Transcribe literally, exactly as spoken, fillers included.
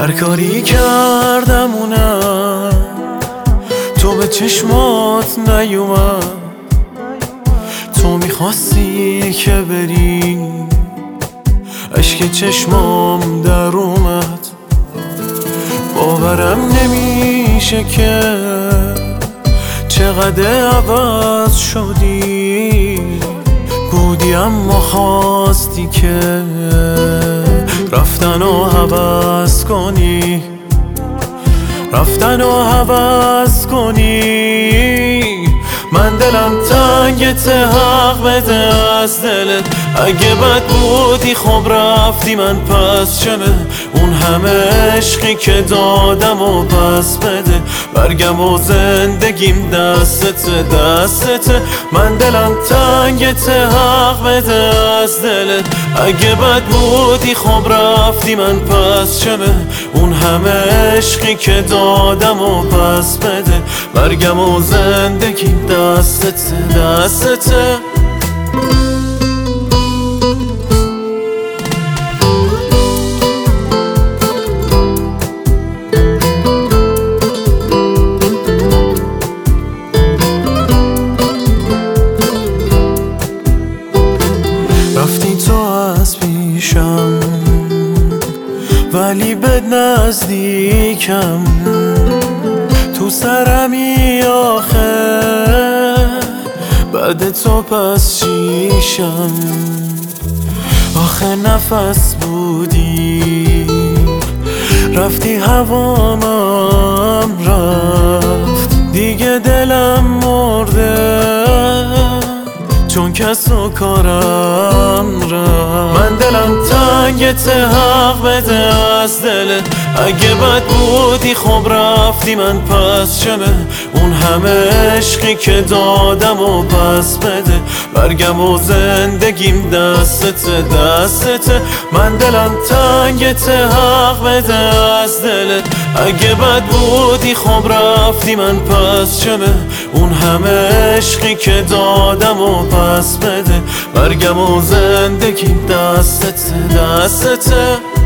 هر کاری کردم اونم تو به چشمات نیومد. تو میخواستی که بری، اشک چشمام در اومد. باورم نمیشه که چقدر عوض شدی. بودی اما خواستی که رفتن و عوض کنی، رفتن و عوض کنی. من دلم تنگت، حق بده از دلت. اگه بد بودی خب رفتی، من پس چمه؟ اون همه عشقی که دادم و پس بده. برگم و زندگیم دستت دستت. من دلم تنگت، حق بده از دلت. اگه بد بودی خب رفتی، من پس چمه؟ اون همه عشقی که دادم و پس بده. برگم و زندگیم دستت دستت. رفتی تو از پیشم ولی به نزدیکم. تو سرمی آخه بعد تو پس چیشم. آخه نفس بودی رفتی، هوامم رفت دیگه، دلم مرده چون کس و کارم رفت. من دلم تنگت، حق بده از دلت. اگه بد بودی خب رفتی، من پس چمه؟ اون همه عشقی که دادم و پس بده. برگم و زندگیم دستت دستت. من دلم تنگت، حق بده از دلت. اگه بد بودی خب رفتی، من پس چمه؟ اون همه عشقی که دادم و پس بده. برگم و زندگیم دستت دستت.